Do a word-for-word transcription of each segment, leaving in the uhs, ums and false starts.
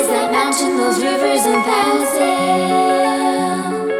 that mountain, those rivers and thousands?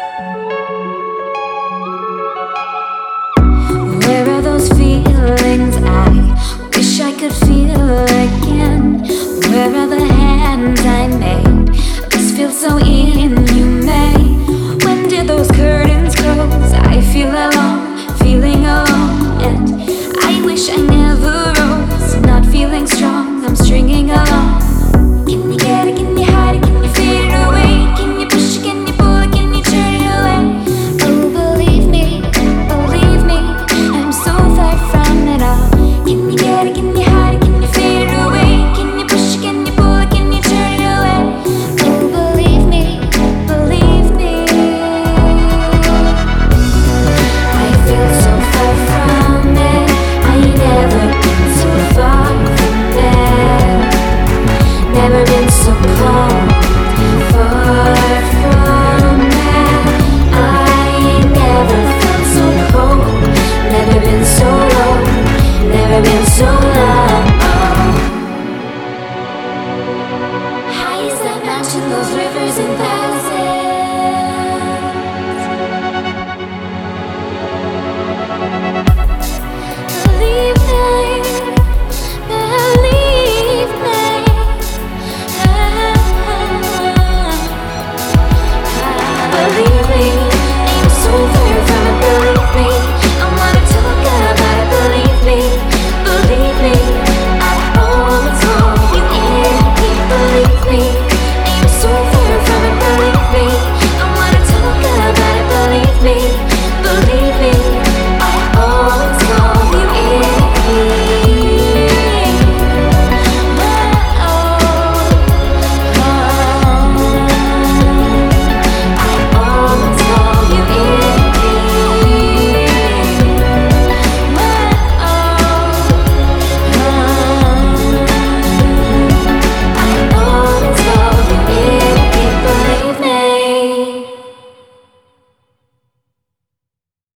Where are those feelings I wish I could feel again? Where are the hands I made? This feels so inhumane. When did those curtains close? I feel alone, feeling alone, and I wish I never rose. Not feeling strong, I'm stringing along. Can you get it? Can you hide it? Can you fade it away? Can you push it? Can you pull it? Can you turn it away? Oh, believe me, believe me, I'm so far from it all. Can you get it? Can you hide it? Can you fade it away? Can you push it? Can you pull it? Can you turn it away? Oh, believe me, believe me, I feel so far from it. I ain't never been so far from there. Never been so cold, far from there. I ain't never felt so cold. Never been so low, never been so low. High as that mountain, those rivers and valleys.